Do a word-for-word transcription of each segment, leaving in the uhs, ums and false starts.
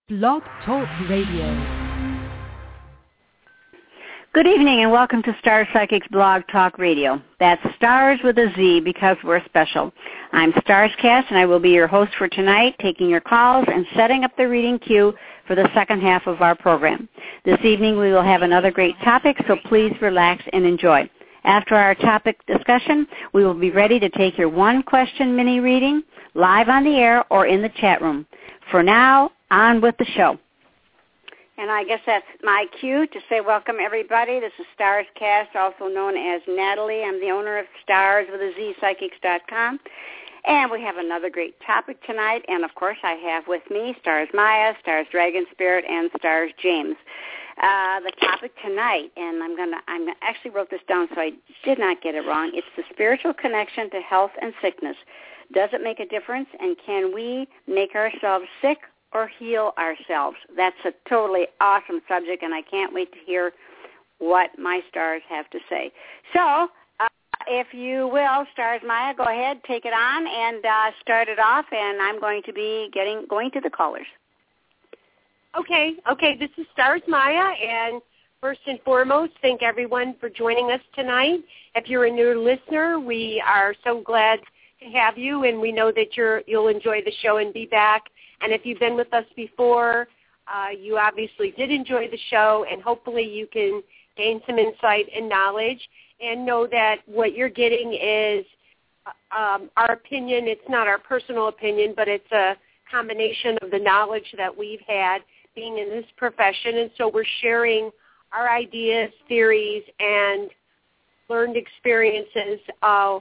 Blog Talk Radio. Good evening and welcome to Star Psychics Blog Talk Radio. That's Stars with a Z because we're special. I'm Starscast and I will be your host for tonight, taking your calls and setting up the reading queue for the second half of our program. This evening we will have another great topic, so please relax and enjoy. After our topic discussion, we will be ready to take your one-question mini reading live on the air or in the chat room. For now, on with the show. And I guess that's my cue to say welcome, everybody. This is Starscast, also known as Natalie. I'm the owner of Stars with a Z Psychics dot com. And we have another great topic tonight. And, of course, I have with me Stars Maya, Stars Dragon Spirit, and Stars James. Uh, the topic tonight, and I'm going to, I actually wrote this down so I did not get it wrong. It's the spiritual connection to health and sickness. Does it make a difference, and can we make ourselves sick or heal ourselves? That's a totally awesome subject, and I can't wait to hear what my stars have to say. So, uh, if you will, Stars Maya, go ahead, take it on, and uh, start it off, and I'm going to be getting going to the callers. Okay, okay, this is Stars Maya, and first and foremost, thank everyone for joining us tonight. If you're a new listener, we are so glad to have you, and we know that you're, you'll enjoy the show and be back. And if you've been with us before, uh, you obviously did enjoy the show, and hopefully you can gain some insight and knowledge and know that what you're getting is um, our opinion. It's not our personal opinion, but it's a combination of the knowledge that we've had being in this profession. And so we're sharing our ideas, theories, and learned experiences. Uh,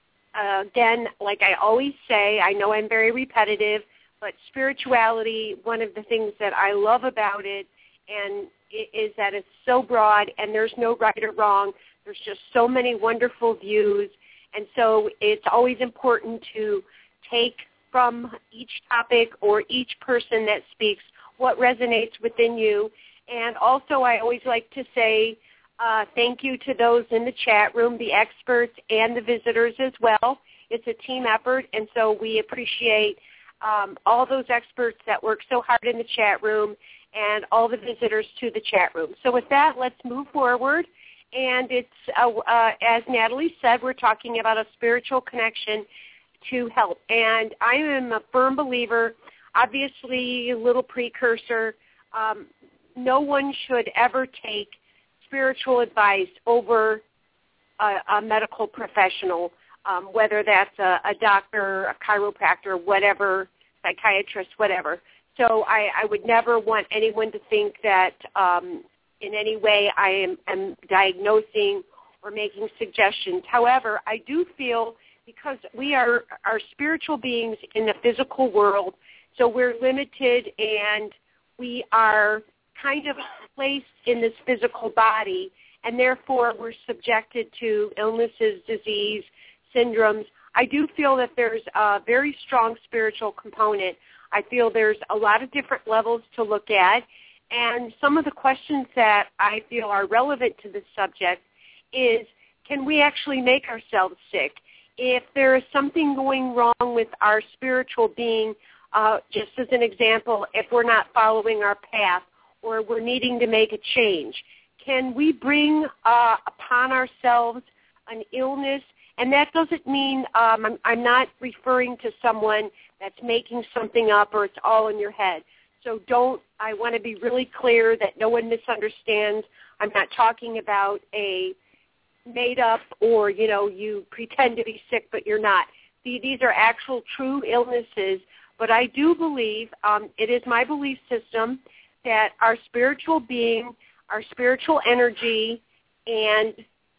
uh, again, like I always say, I know I'm very repetitive, but spirituality, one of the things that I love about it, and it is that it's so broad and there's no right or wrong. There's just so many wonderful views. And so it's always important to take from each topic or each person that speaks what resonates within you. And also I always like to say uh, thank you to those in the chat room, the experts and the visitors as well. It's a team effort, and so we appreciate Um, all those experts that work so hard in the chat room and all the visitors to the chat room. So with that, let's move forward. And it's, uh, uh, as Natalie said, we're talking about a spiritual connection to health. And I am a firm believer, obviously a little precursor, um, no one should ever take spiritual advice over a, a medical professional. Um, whether that's a, a doctor, a chiropractor, whatever, psychiatrist, whatever. So I, I would never want anyone to think that um, in any way I am, am diagnosing or making suggestions. However, I do feel because we are, are spiritual beings in the physical world, so we're limited and we are kind of placed in this physical body, and therefore we're subjected to illnesses, disease, syndromes. I do feel that there's a very strong spiritual component. I feel there's a lot of different levels to look at, and some of the questions that I feel are relevant to this subject is, can we actually make ourselves sick? If there is something going wrong with our spiritual being, uh, just as an example, if we're not following our path or we're needing to make a change, can we bring uh, upon ourselves an illness? And that doesn't mean um, I'm, I'm not referring to someone that's making something up or it's all in your head. So don't, I want to be really clear that no one misunderstands. I'm not talking about a made up or, you know, you pretend to be sick but you're not. These are actual true illnesses. But I do believe, um, it is my belief system that our spiritual being, our spiritual energy, and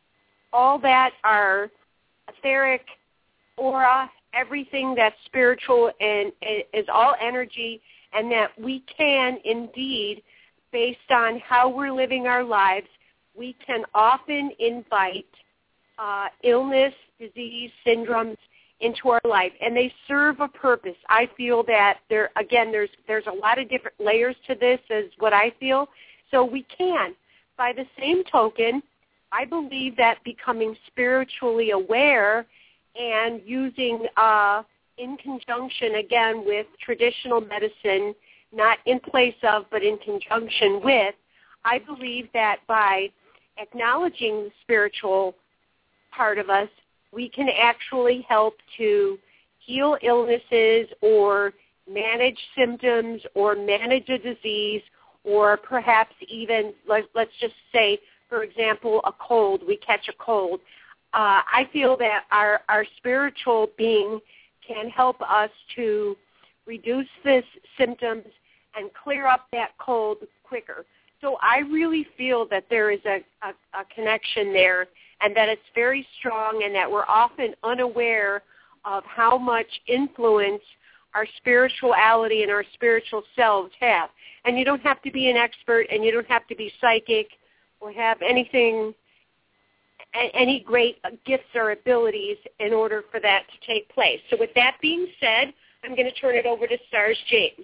all that are etheric, aura, everything that's spiritual and is all energy, and that we can indeed, based on how we're living our lives, we can often invite uh, illness, disease, syndromes into our life, and they serve a purpose. I feel that there, again, there's there's a lot of different layers to this, is what I feel. So we can. By the same token, I believe that becoming spiritually aware and using, uh, in conjunction, again, with traditional medicine not in place of, but in conjunction with. I believe that by acknowledging the spiritual part of us, we can actually help to heal illnesses or manage symptoms or manage a disease, or perhaps even, let, let's just say, for example, a cold. We catch a cold. Uh, I feel that our, our spiritual being can help us to reduce this symptoms and clear up that cold quicker. So I really feel that there is a, a, a connection there, and that it's very strong, and that we're often unaware of how much influence our spirituality and our spiritual selves have. And you don't have to be an expert, and you don't have to be psychic or have anything, any great gifts or abilities in order for that to take place. So with that being said, I'm going to turn it over to Stars James.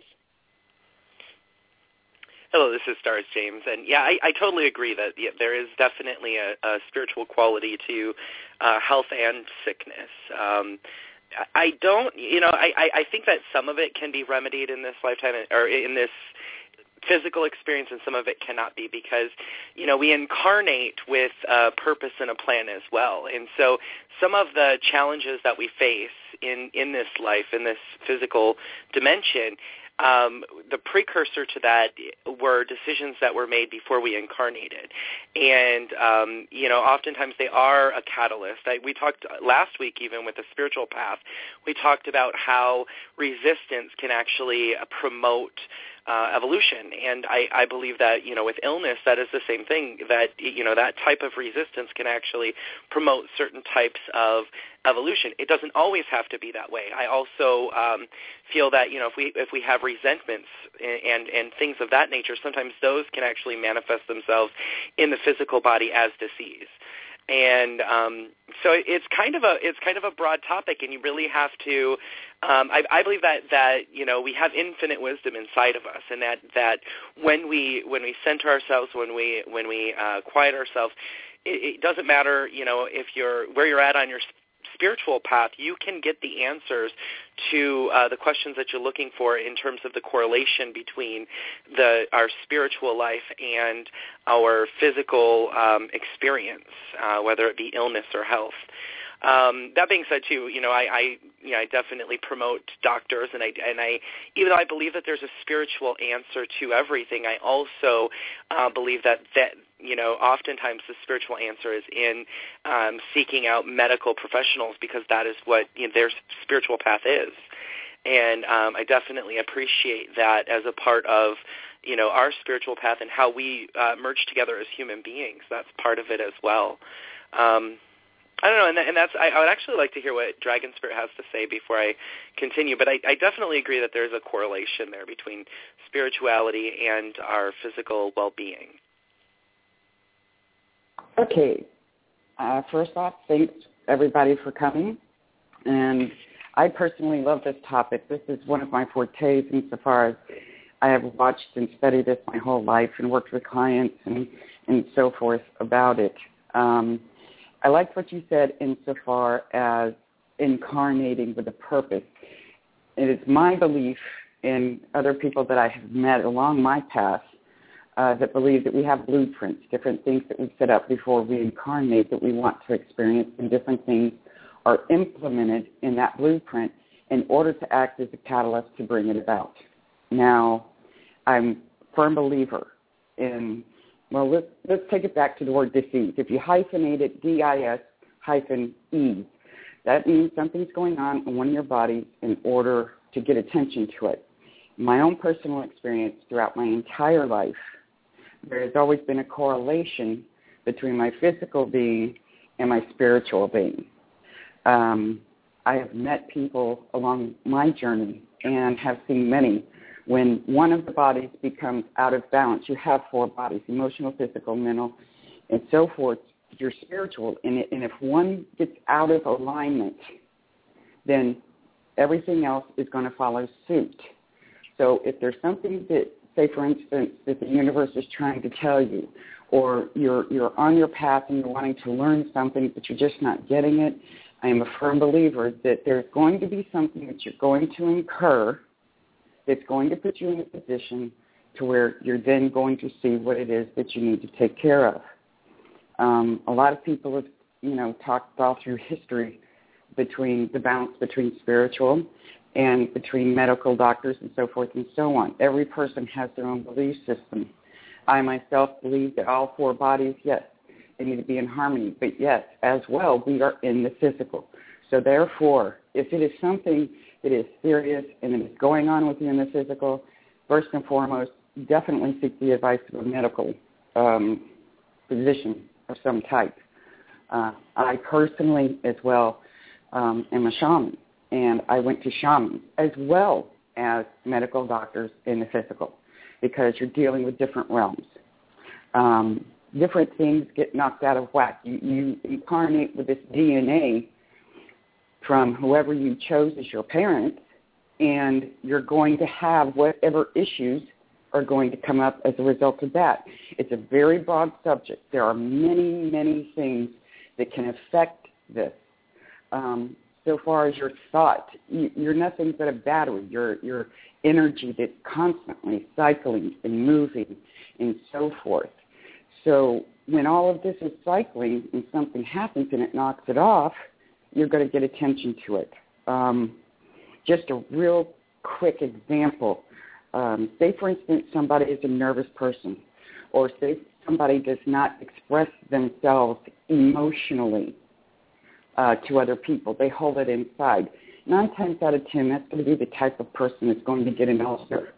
Hello, this is Stars James, and yeah, I, I totally agree that yeah, there is definitely a, a spiritual quality to uh, health and sickness. Um, I don't, you know, I, I think that some of it can be remedied in this lifetime, or in this physical experience, and some of it cannot be, because, you know, we incarnate with a purpose and a plan as well. And so some of the challenges that we face in, in this life, in this physical dimension, Um, the precursor to that were decisions that were made before we incarnated. And, um, you know, oftentimes they are a catalyst. I, we talked last week even with the spiritual path, we talked about how resistance can actually uh, promote Uh, evolution, and I, I believe that, you know, with illness, that is the same thing, that, you know, that type of resistance can actually promote certain types of evolution. It doesn't always have to be that way. I also um, feel that, you know, if we if we have resentments and, and, and things of that nature, sometimes those can actually manifest themselves in the physical body as disease. And um, so it's kind of a it's kind of a broad topic, and you really have to. Um, I, I believe that, that you know we have infinite wisdom inside of us, and that, that when we when we center ourselves, when we when we uh, quiet ourselves, it, it doesn't matter, you know, if you're where you're at on your spiritual path, you can get the answers to uh, the questions that you're looking for in terms of the correlation between the our spiritual life and our physical um, experience, uh, whether it be illness or health. Um, that being said, too, you know, I, I, you know, I definitely promote doctors, and I, and I, even though I believe that there's a spiritual answer to everything, I also uh, believe that that, you know, oftentimes the spiritual answer is in um, seeking out medical professionals, because that is what, you know, their spiritual path is. And um, I definitely appreciate that as a part of, you know, our spiritual path and how we uh, merge together as human beings. That's part of it as well. Um, I don't know, and, and that's. I, I would actually like to hear what Dragon Spirit has to say before I continue, but I, I definitely agree that there's a correlation there between spirituality and our physical well-being. Okay. Uh, first off, thanks, everybody, for coming. And I personally love this topic. This is one of my fortes insofar as I have watched and studied this my whole life and worked with clients and, and so forth about it. Um, I liked what you said insofar as incarnating with a purpose. It is my belief, and other people that I have met along my path uh, that believe that we have blueprints, different things that we set up before we incarnate that we want to experience, and different things are implemented in that blueprint in order to act as a catalyst to bring it about. Now, I'm a firm believer in Well, let's, let's take it back to the word disease. If you hyphenate it, D I S hyphen E, that means something's going on in one of your bodies in order to get attention to it. In my own personal experience throughout my entire life, there has always been a correlation between my physical being and my spiritual being. Um, I have met people along my journey and have seen many. When one of the bodies becomes out of balance, you have four bodies, emotional, physical, mental, and so forth. You're spiritual. And, it, and if one gets out of alignment, then everything else is going to follow suit. So if there's something that, say, for instance, that the universe is trying to tell you, or you're, you're on your path and you're wanting to learn something, but you're just not getting it, I am a firm believer that there's going to be something that you're going to incur that's going to put you in a position to where you're then going to see what it is that you need to take care of. Um, a lot of people have, you know, talked all through history between the balance between spiritual and between medical doctors and so forth and so on. Every person has their own belief system. I myself believe that all four bodies, yes, they need to be in harmony, but yes, as well, we are in the physical. So therefore, if it is something that is serious and it is going on with you in the physical, first and foremost, definitely seek the advice of a medical um, physician of some type. Uh, I personally, as well, um, am a shaman, and I went to shamans as well as medical doctors in the physical because you're dealing with different realms. Um, different things get knocked out of whack. You, you incarnate with this D N A from whoever you chose as your parents, and you're going to have whatever issues are going to come up as a result of that. It's a very broad subject. There are many, many things that can affect this. Um, so far as your thought, you, you're nothing but a battery. Your your energy that's constantly cycling and moving and so forth. So when all of this is cycling and something happens and it knocks it off, you're going to get attention to it. Um, just a real quick example. Um, say, for instance, somebody is a nervous person, or say somebody does not express themselves emotionally uh, to other people. They hold it inside. Nine times out of ten, that's going to be the type of person that's going to get an ulcer.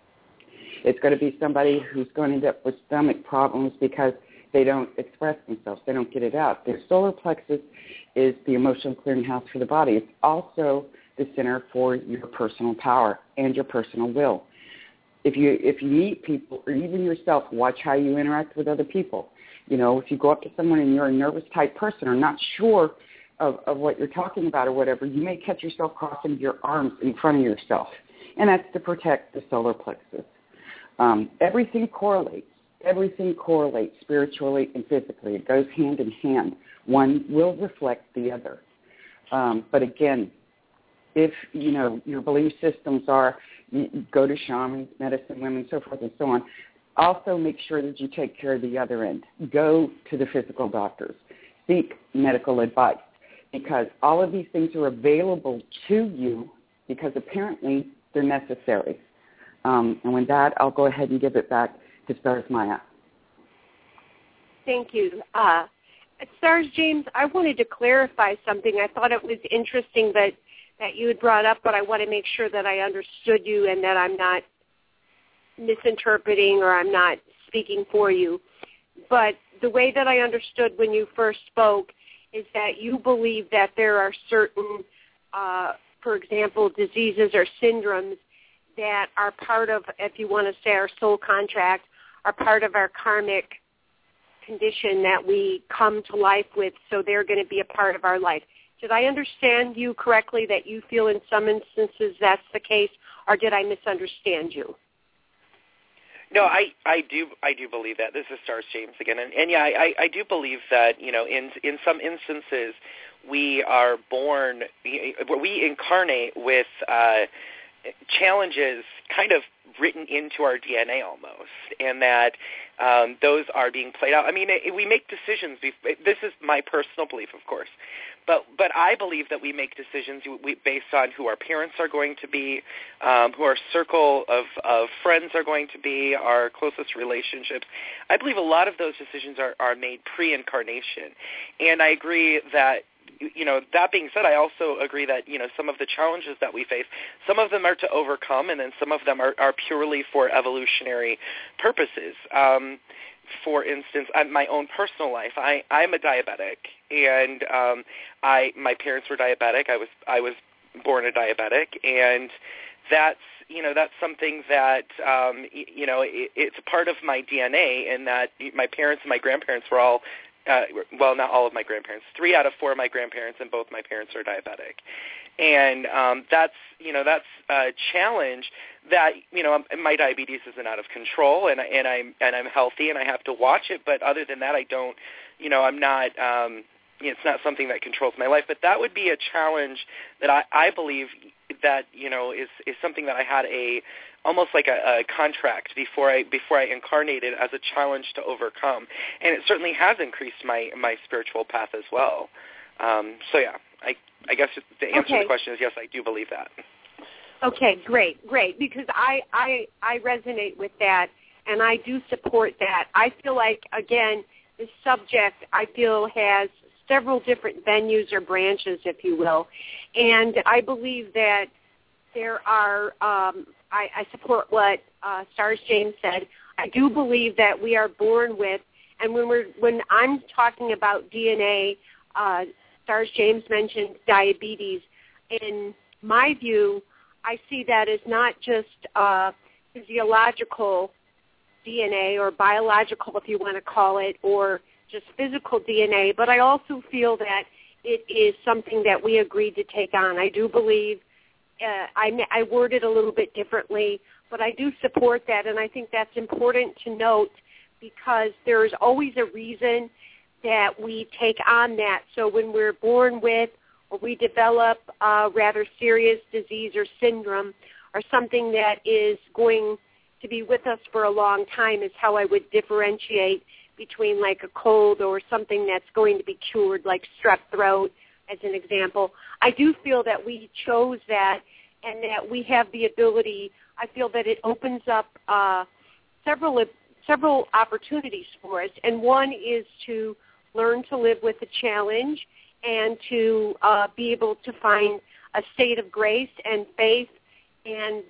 It's going to be somebody who's going to end up with stomach problems because they don't express themselves. They don't get it out. Their solar plexus is the emotional clearinghouse for the body. It's also the center for your personal power and your personal will. If you if you meet people, or even yourself, watch how you interact with other people. You know, if you go up to someone and you're a nervous type person or not sure of, of what you're talking about or whatever, you may catch yourself crossing your arms in front of yourself, and that's to protect the solar plexus. Um, everything correlates. Everything correlates spiritually and physically. It goes hand in hand. One will reflect the other. Um, but again, if, you know, your belief systems are, you go to shamans, medicine women, so forth and so on, also make sure that you take care of the other end. Go to the physical doctors. Seek medical advice because all of these things are available to you because apparently they're necessary. Um, and with that, I'll go ahead and give it back to Stars Maya. Thank you. Uh, Stars James, I wanted to clarify something. I thought it was interesting that, that you had brought up, but I want to make sure that I understood you and that I'm not misinterpreting or I'm not speaking for you. But the way that I understood when you first spoke is that you believe that there are certain, uh, for example, diseases or syndromes that are part of, if you want to say our soul contract, are part of our karmic condition that we come to life with, so they're going to be a part of our life. Did I understand you correctly that you feel in some instances that's the case, or did I misunderstand you? No, I, I do I do believe that. This is Stars James again, and, and yeah, I, I do believe that, you know, in in some instances we are born, we incarnate with uh, challenges kind of written into our D N A almost, and that um, those are being played out. I mean, it, we make decisions. This is my personal belief, of course, but but I believe that we make decisions we, based on who our parents are going to be, um, who our circle of, of friends are going to be, our closest relationships. I believe a lot of those decisions are, are made pre-incarnation, and I agree that, you know, that being said, I also agree that, you know, some of the challenges that we face, some of them are to overcome, and then some of them are, are purely for evolutionary purposes. Um, for instance, in my own personal life, I, I'm a diabetic, and um, I my parents were diabetic. I was I was born a diabetic, and that's, you know, that's something that, um, you know, it, it's a part of my D N A, and that my parents and my grandparents were all Uh, well, not all of my grandparents. Three out of four of my grandparents and both my parents are diabetic, and um, that's you know that's a challenge. That you know my diabetes isn't out of control, and and I'm and I'm healthy, and I have to watch it. But other than that, I don't. You know, I'm not. Um, it's not something that controls my life. But that would be a challenge that I, I believe that, you know, is, is something that I had a almost like a, a contract before I before I incarnated as a challenge to overcome, and it certainly has increased my, my spiritual path as well. Um, so yeah, I I guess the answer okay. to the question is yes, I do believe that. Okay, great, great, because I, I I resonate with that, and I do support that. I feel like, again, this subject, I feel, has several different venues or branches, if you will, and I believe that there are, um, I, I support what uh, Stars James said. I do believe that we are born with, and when we're when I'm talking about D N A, uh, Stars James mentioned diabetes. In my view, I see that as not just uh, physiological D N A or biological, if you want to call it, or just physical D N A, but I also feel that it is something that we agreed to take on. I do believe, uh, I, I word it a little bit differently, but I do support that, and I think that's important to note because there's always a reason that we take on that. So when we're born with or we develop a rather serious disease or syndrome or something that is going to be with us for a long time is how I would differentiate between like a cold or something that's going to be cured, like strep throat as an example. I do feel that we chose that and that we have the ability. I feel that it opens up uh, several several opportunities for us, and one is to learn to live with the challenge and to uh, be able to find a state of grace and faith and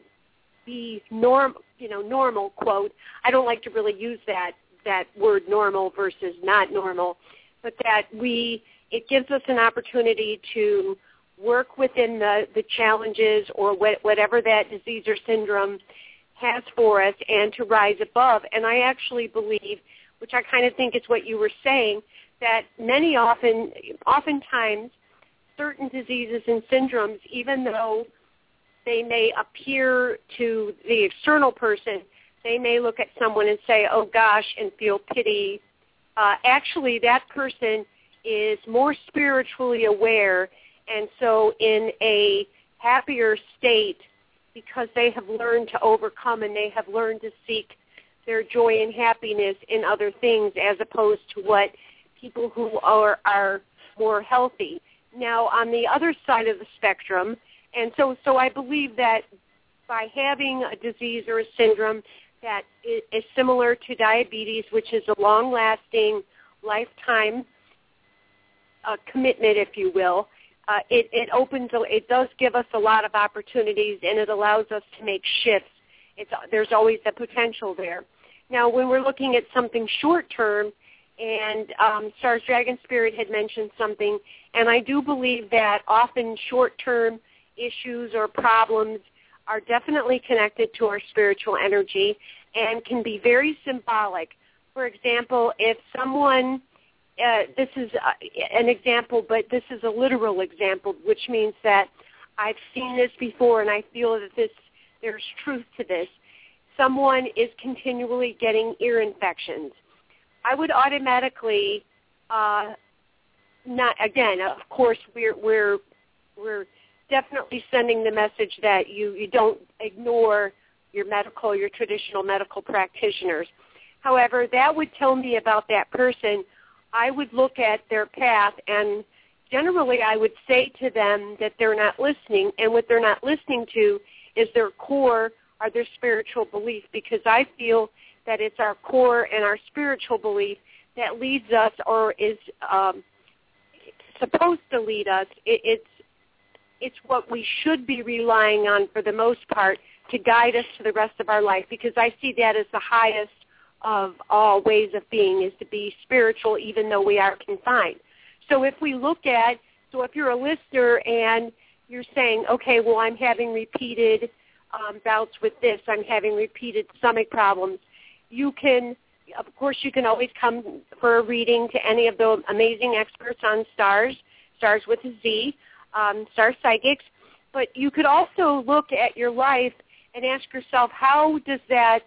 be norm, you know, normal, quote. I don't like to really use that that word normal versus not normal, but that we, it gives us an opportunity to work within the, the challenges or wh- whatever that disease or syndrome has for us and to rise above. And I actually believe, which I kind of think is what you were saying, that many often, oftentimes, certain diseases and syndromes, even though they may appear to the external person, they may look at someone and say, oh gosh, and feel pity. Uh, actually, that person is more spiritually aware and so in a happier state because they have learned to overcome and they have learned to seek their joy and happiness in other things as opposed to what people who are, are more healthy. Now, on the other side of the spectrum, and so, so I believe that by having a disease or a syndrome that is similar to diabetes, which is a long-lasting, lifetime uh, commitment, if you will, uh, it, it opens, it does give us a lot of opportunities, and it allows us to make shifts. It's, there's always the potential there. Now, when we're looking at something short-term, and um, Stars Dragon Spirit had mentioned something, and I do believe that often short-term issues or problems are definitely connected to our spiritual energy and can be very symbolic. For example, if someone, uh, this is an example, but this is a literal example, which means that I've seen this before and I feel that this there's truth to this. Someone is continually getting ear infections. I would automatically, uh, not again, of course, we're we're we're definitely sending the message that you, you don't ignore your medical, your traditional medical practitioners. However, that would tell me about that person. I would look at their path, and generally I would say to them that they're not listening, and what they're not listening to is their core or their spiritual belief, because I feel that it's our core and our spiritual belief that leads us or is um, supposed to lead us. It, it's It's what we should be relying on for the most part to guide us to the rest of our life, because I see that as the highest of all ways of being, is to be spiritual even though we are confined. So if we look at, so if you're a listener and you're saying, okay, well, I'm having repeated um, bouts with this, I'm having repeated stomach problems, you can, of course, you can always come for a reading to any of the amazing experts on stars, stars with a Z, Um, Star Psychics, but you could also look at your life and ask yourself, how does that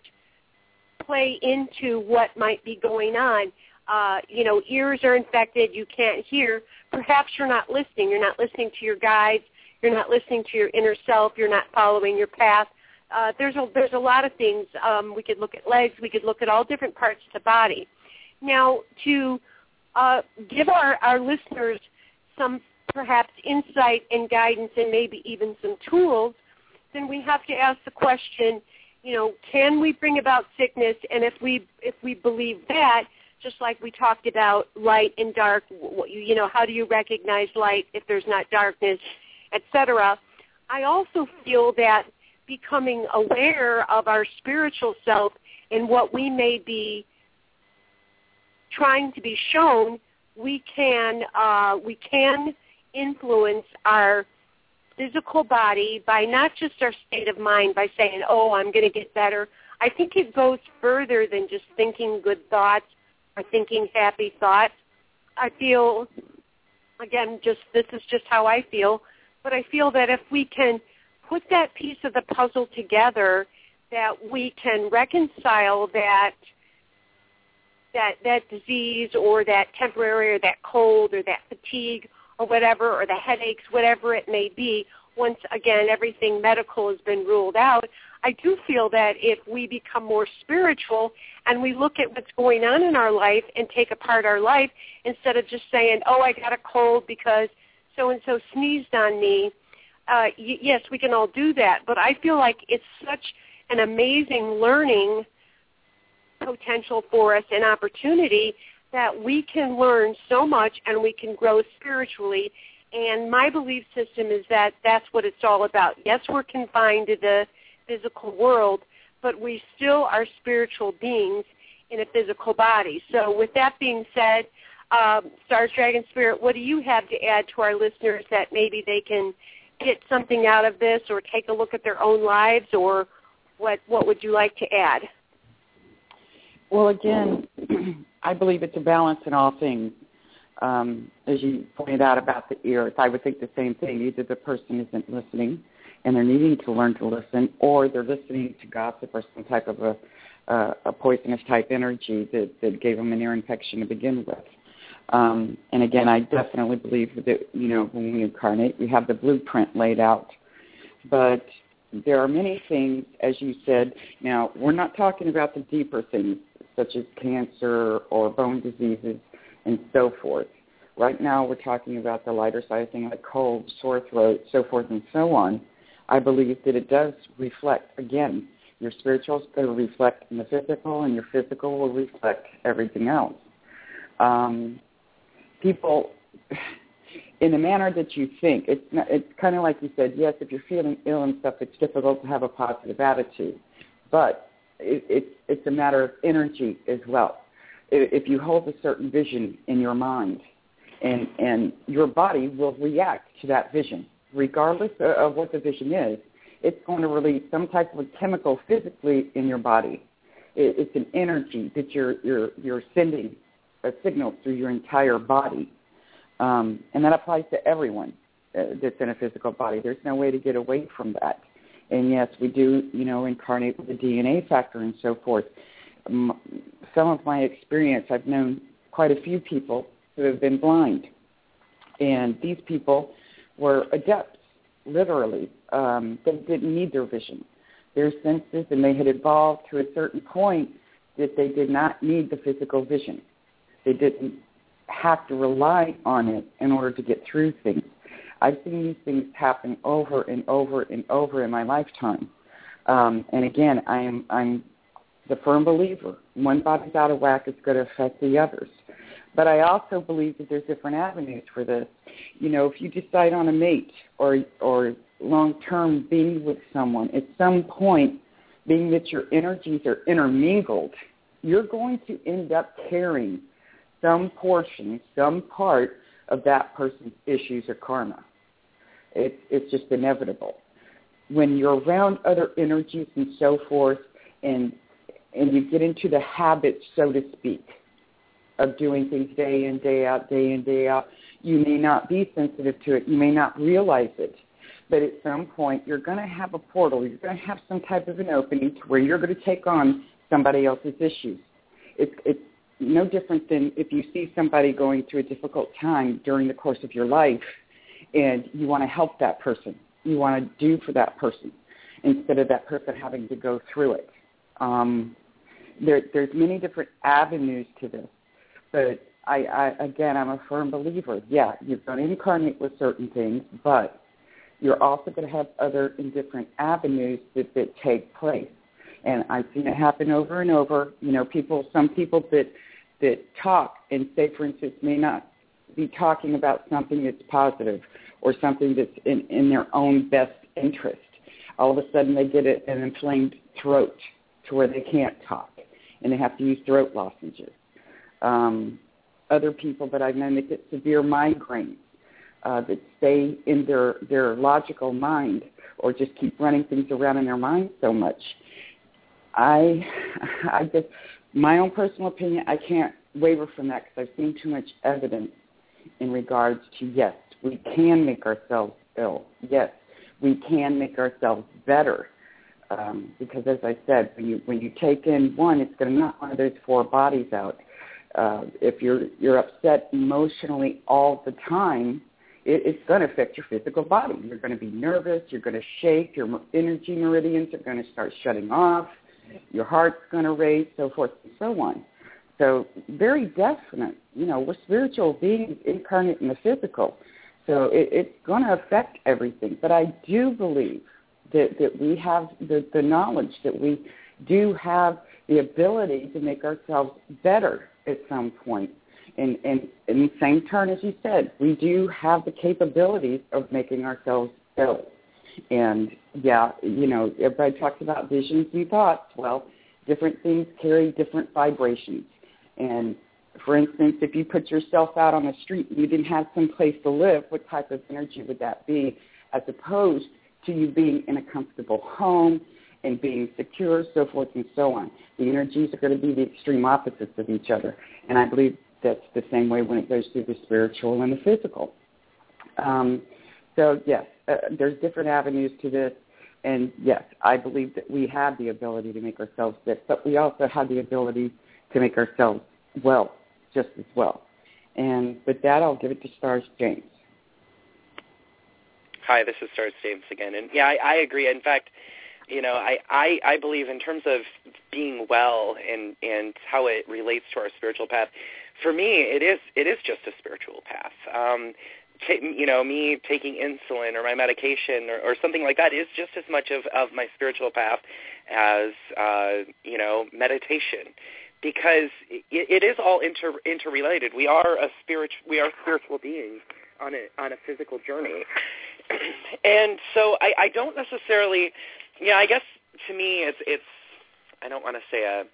play into what might be going on? Uh, you know, ears are infected, you can't hear. Perhaps you're not listening. You're not listening to your guides. you're not listening to your inner self, you're not following your path. Uh, there's a there's a lot of things. Um, we could look at legs, we could look at all different parts of the body. Now, to uh, give our, our listeners some perhaps insight and guidance and maybe even some tools, then we have to ask the question, you know, can we bring about sickness? And if we if we believe that, just like we talked about light and dark, you know, how do you recognize light if there's not darkness, et cetera. I also feel that becoming aware of our spiritual self and what we may be trying to be shown, we can uh, we can influence our physical body by not just our state of mind, by saying, oh, I'm going to get better. I think it goes further than just thinking good thoughts or thinking happy thoughts. I feel, again, just this is just how I feel, but I feel that if we can put that piece of the puzzle together, that we can reconcile that that that disease or that temporary or that cold or that fatigue or whatever, or the headaches, whatever it may be, once, again, everything medical has been ruled out, I do feel that if we become more spiritual and we look at what's going on in our life and take apart our life instead of just saying, oh, I got a cold because so-and-so sneezed on me, uh, y- yes, we can all do that, but I feel like it's such an amazing learning potential for us and opportunity that we can learn so much and we can grow spiritually. And my belief system is that that's what it's all about. Yes, we're confined to the physical world, but we still are spiritual beings in a physical body. So with that being said, um, Stars, Dragon, Spirit, what do you have to add to our listeners that maybe they can get something out of this or take a look at their own lives, or what, what would you like to add? Well, again, I believe it's a balance in all things. Um, as you pointed out about the ears, I would think the same thing. Either the person isn't listening and they're needing to learn to listen, or they're listening to gossip or some type of a, uh, a poisonous type energy that, that gave them an ear infection to begin with. Um, and again, I definitely believe that, you know, when we incarnate, we have the blueprint laid out. But there are many things, as you said. Now, we're not talking about the deeper things, such as cancer or bone diseases and so forth. Right now we're talking about the lighter side of things like cold, sore throat, so forth and so on. I believe that it does reflect, again, your spiritual is going to reflect in the physical, and your physical will reflect everything else. Um, people, in the manner that you think, it's, not, it's kind of like you said, yes, if you're feeling ill and stuff, it's difficult to have a positive attitude. But it, it, it's a matter of energy as well. If you hold a certain vision in your mind, and, and your body will react to that vision, regardless of what the vision is, it's going to release some type of a chemical physically in your body. It, it's an energy that you're, you're, you're sending a signal through your entire body. Um, and that applies to everyone uh, that's in a physical body. There's no way to get away from that. And yes, we do, you know, incarnate with the D N A factor and so forth. Um, some of my experience, I've known quite a few people who have been blind. And these people were adepts, literally. Um, they didn't need their vision. Their senses, and they had evolved to a certain point that they did not need the physical vision. They didn't have to rely on it in order to get through things. I've seen these things happen over and over and over in my lifetime. Um, and again, I am, I'm the firm believer. One body's out of whack, it's going to affect the others. But I also believe that there's different avenues for this. You know, if you decide on a mate or or long-term being with someone, at some point, being that your energies are intermingled, you're going to end up carrying some portion, some part of that person's issues or karma. It, it's just inevitable. When you're around other energies and so forth, and and you get into the habit, so to speak, of doing things day in, day out, day in, day out, you may not be sensitive to it. You may not realize it. But at some point, you're going to have a portal. You're going to have some type of an opening to where you're going to take on somebody else's issues. It's, it's no different than if you see somebody going through a difficult time during the course of your life, and you want to help that person. You want to do for that person instead of that person having to go through it. Um, there, there's many different avenues to this, but I, I, again, I'm a firm believer. Yeah, you're going to incarnate with certain things, but you're also going to have other and different avenues that, that take place. And I've seen it happen over and over. You know, people, some people that that talk and say, for instance, may not be talking about something that's positive or something that's in, in their own best interest. All of a sudden they get an inflamed throat to where they can't talk, and they have to use throat lozenges. Um, other people that I've known that get severe migraines uh, that stay in their, their logical mind or just keep running things around in their mind so much. I, I just, my own personal opinion, I can't waver from that because I've seen too much evidence in regards to, yes, we can make ourselves ill. Yes, we can make ourselves better. Um, because as I said, when you when you take in one, it's going to knock one of those four bodies out. Uh, if you're you're upset emotionally all the time, it, it's going to affect your physical body. You're going to be nervous. You're going to shake. Your energy meridians are going to start shutting off. Your heart's going to race, so forth and so on. So very definite. You know, we're spiritual beings incarnate in the physical. So it, it's going to affect everything. But I do believe that, that we have the, the knowledge, that we do have the ability to make ourselves better at some point. And, and in the same turn, as you said, we do have the capabilities of making ourselves ill. And, yeah, you know, everybody talks about visions and thoughts. Well, different things carry different vibrations. And, for instance, if you put yourself out on the street and you didn't have some place to live, what type of energy would that be, as opposed to you being in a comfortable home and being secure, so forth and so on? The energies are going to be the extreme opposites of each other. And I believe that's the same way when it goes through the spiritual and the physical. Um, so, yes, uh, there's different avenues to this. And, yes, I believe that we have the ability to make ourselves sick, but we also have the ability to make ourselves well, just as well. And with that, I'll give it to Stars James. Hi, this is Stars James again. And, yeah, I, I agree. In fact, you know, I, I, I believe in terms of being well and, and how it relates to our spiritual path, for me, it is it is just a spiritual path. Um, t- you know, me taking insulin or my medication or, or something like that is just as much of, of my spiritual path as, uh, you know, meditation. Because it, it is all inter, interrelated. We are a spirit, we are spiritual beings on a on a physical journey, and so I, I don't necessarily, yeah. I guess to me, it's it's. I don't want to say a.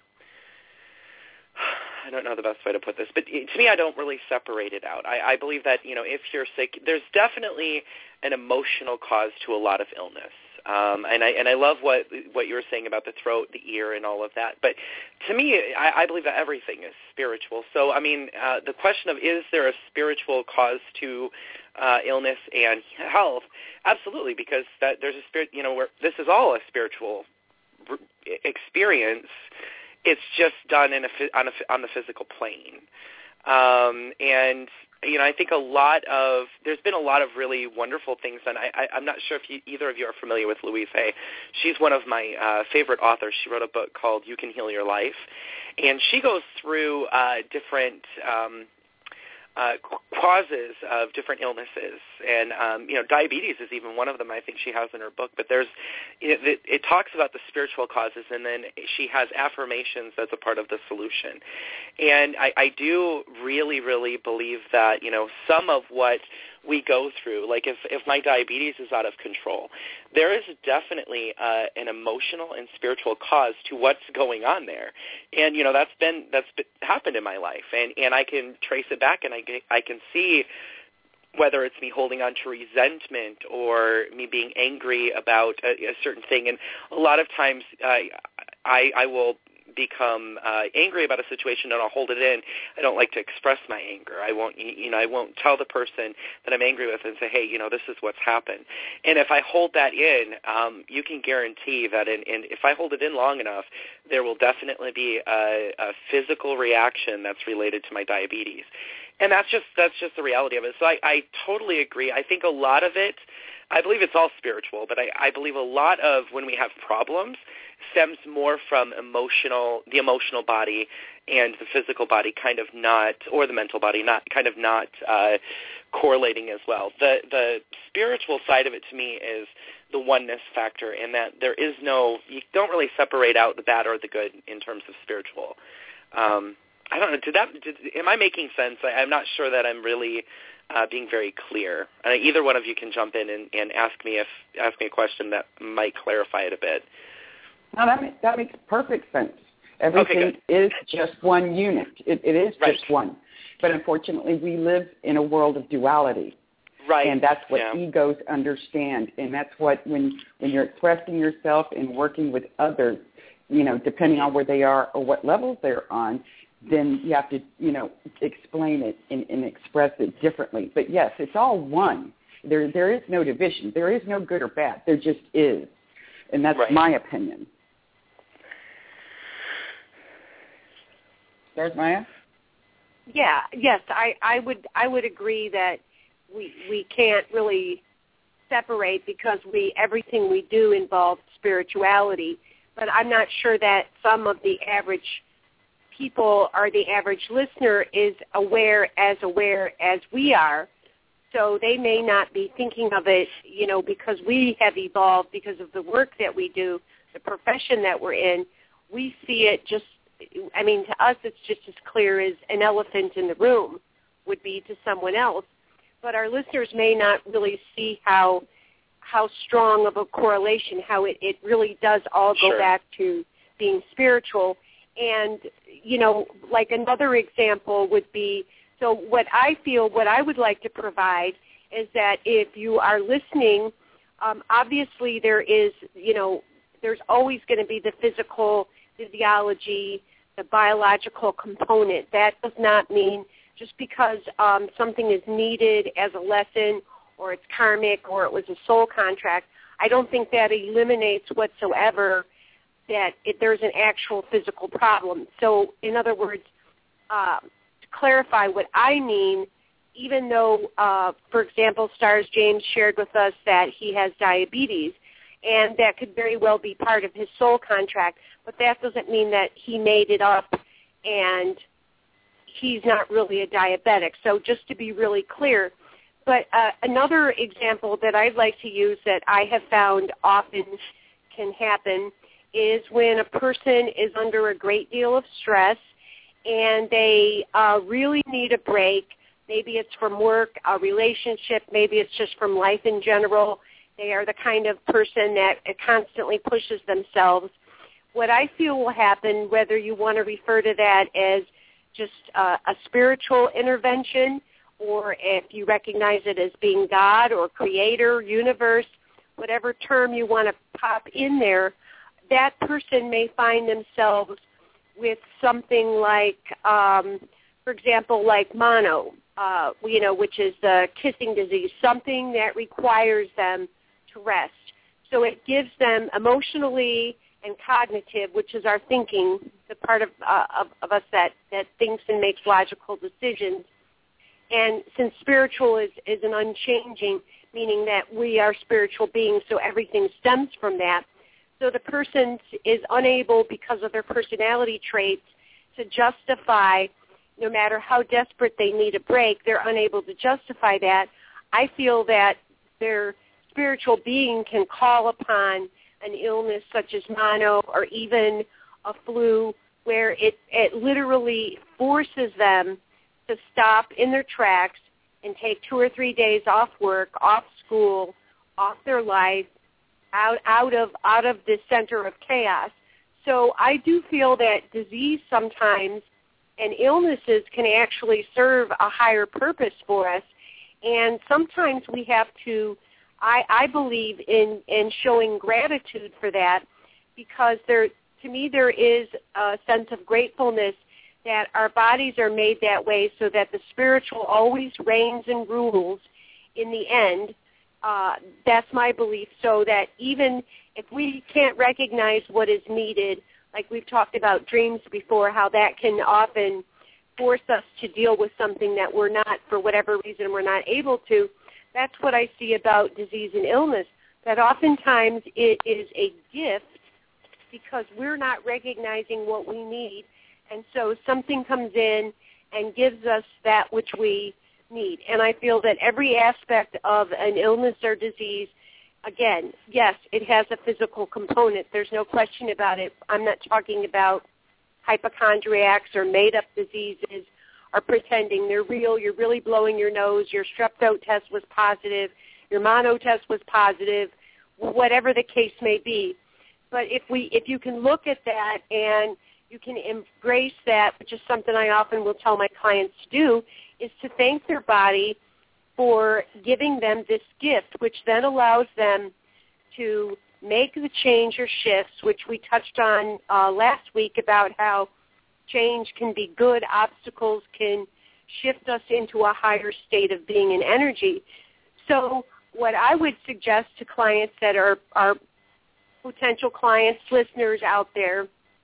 I don't know the best way to put this, but to me, I don't really separate it out. I, I believe that, you know, if you're sick, there's definitely an emotional cause to a lot of illness. Um, and I and I love what what you were saying about the throat, the ear, and all of that. But to me, I, I believe that everything is spiritual. So, I mean, uh, the question of is there a spiritual cause to uh, illness and health? Absolutely, because that there's a spirit. You know, where this is all a spiritual experience. It's just done in a on a on the physical plane, um, and. You know, I think a lot of, there's been a lot of really wonderful things done. I, I, I'm not sure if you, either of you are familiar with Louise Hay. She's one of my uh, favorite authors. She wrote a book called You Can Heal Your Life. And she goes through uh, different um, uh, causes of different illnesses. And, um, you know, diabetes is even one of them I think she has in her book. But there's, it, it, it talks about the spiritual causes, and then she has affirmations as a part of the solution. And I, I do really, really believe that, you know, some of what we go through, like if, if my diabetes is out of control, there is definitely uh, an emotional and spiritual cause to what's going on there. And, you know, that's been, that's been, happened in my life. And, and I can trace it back, and I, I can see whether it's me holding on to resentment or me being angry about a, a certain thing. And a lot of times uh, I, I will become uh, angry about a situation and I'll hold it in. I don't like to express my anger. I won't, you know, I won't tell the person that I'm angry with and say, hey, you know, this is what's happened. And if I hold that in, um, you can guarantee that in, in, if I hold it in long enough, there will definitely be a, a physical reaction that's related to my diabetes. And that's just that's just the reality of it. So I, I totally agree. I think a lot of it, I believe it's all spiritual, but I, I believe a lot of when we have problems stems more from emotional, the emotional body and the physical body kind of not, or the mental body not kind of not uh, correlating as well. The the spiritual side of it to me is the oneness factor, in that there is no, you don't really separate out the bad or the good in terms of spiritual. Um, I don't know. Did that? Did, am I making sense? I, I'm not sure that I'm really uh, being very clear. Uh, either one of you can jump in and, and ask me if ask me a question that might clarify it a bit. No, that makes, that makes perfect sense. Everything okay, is just one unit. It, it is right. just one. But unfortunately, we live in a world of duality. Right. And that's what yeah. egos understand. And that's what, when, when you're expressing yourself and working with others, you know, depending on where they are or what levels they're on, then you have to, you know, explain it and, and express it differently. But, yes, it's all one. There, there is no division. There is no good or bad. There just is. And that's right. my opinion. There's Maya? Yeah, yes, I, I would I would agree that we we can't really separate because we everything we do involves spirituality. But I'm not sure that some of the average people or the average listener is aware as aware as we are. So they may not be thinking of it, you know, because we have evolved because of the work that we do, the profession that we're in. We see it just, I mean, to us it's just as clear as an elephant in the room would be to someone else. But our listeners may not really see how how strong of a correlation, how it, it really does all go sure. back to being spiritual. And, you know, like another example would be, so what I feel, what I would like to provide is that if you are listening, um, obviously there is, you know, there's always going to be the physical physiology, the biological component. That does not mean just because um, something is needed as a lesson or it's karmic or it was a soul contract, I don't think that eliminates whatsoever that it, there's an actual physical problem. So in other words, uh, to clarify what I mean, even though, uh, for example, Stars James shared with us that he has diabetes, and that could very well be part of his soul contract, but that doesn't mean that he made it up and he's not really a diabetic. So just to be really clear, but uh, another example that I'd like to use that I have found often can happen is when a person is under a great deal of stress and they uh, really need a break. Maybe it's from work, a relationship, maybe it's just from life in general. They are the kind of person that constantly pushes themselves. What I feel will happen, whether you want to refer to that as just uh, a spiritual intervention or if you recognize it as being God or creator, universe, whatever term you want to pop in there, that person may find themselves with something like, um, for example, like mono, uh, you know, which is the kissing disease, something that requires them to rest. So it gives them emotionally and cognitive, which is our thinking, the part of, uh, of, of us that, that thinks and makes logical decisions. And since spiritual is, is an unchanging, meaning that we are spiritual beings, so everything stems from that. So the person is unable, because of their personality traits, to justify, no matter how desperate they need a break, they're unable to justify that. I feel that their spiritual being can call upon an illness such as mono or even a flu where it, it literally forces them to stop in their tracks and take two or three days off work, off school, off their life, out out of out of the center of chaos. So I do feel that disease sometimes and illnesses can actually serve a higher purpose for us. And sometimes we have to, I, I believe in, in showing gratitude for that, because there, to me there is a sense of gratefulness that our bodies are made that way so that the spiritual always reigns and rules in the end. Uh, that's my belief, so that even if we can't recognize what is needed, like we've talked about dreams before, how that can often force us to deal with something that we're not, for whatever reason, we're not able to. That's what I see about disease and illness, that oftentimes it is a gift because we're not recognizing what we need. And so something comes in and gives us that which we need. And I feel that every aspect of an illness or disease, again, yes, it has a physical component. There's no question about it. I'm not talking about hypochondriacs or made-up diseases or pretending they're real. You're really blowing your nose. Your strep throat test was positive. Your mono test was positive, whatever the case may be. But if we, if you can look at that and you can embrace that, which is something I often will tell my clients to do, is to thank their body for giving them this gift, which then allows them to make the change or shifts, which we touched on uh, last week about how change can be good, obstacles can shift us into a higher state of being and energy. So what I would suggest to clients that are, are potential clients, listeners out there,